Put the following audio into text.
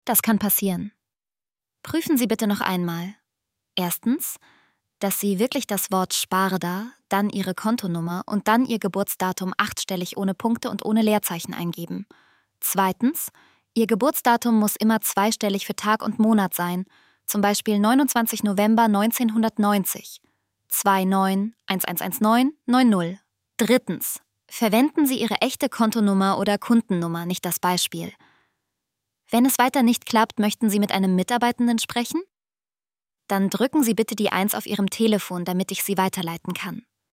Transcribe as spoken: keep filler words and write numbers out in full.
Das kann passieren. Prüfen Sie bitte noch einmal. Erstens, dass Sie wirklich das Wort Sparda, dann Ihre Kontonummer und dann Ihr Geburtsdatum achtstellig ohne Punkte und ohne Leerzeichen eingeben. Zweitens, Ihr Geburtsdatum muss immer zweistellig für Tag und Monat sein, zum Beispiel neunundzwanzigster November neunzehnhundertneunzig. zwei neun eins eins eins neun neun null. Drittens, verwenden Sie Ihre echte Kontonummer oder Kundennummer, nicht das Beispiel. Wenn es weiter nicht klappt, möchten Sie mit einem Mitarbeitenden sprechen? Dann drücken Sie bitte die eins auf Ihrem Telefon, damit ich Sie weiterleiten kann.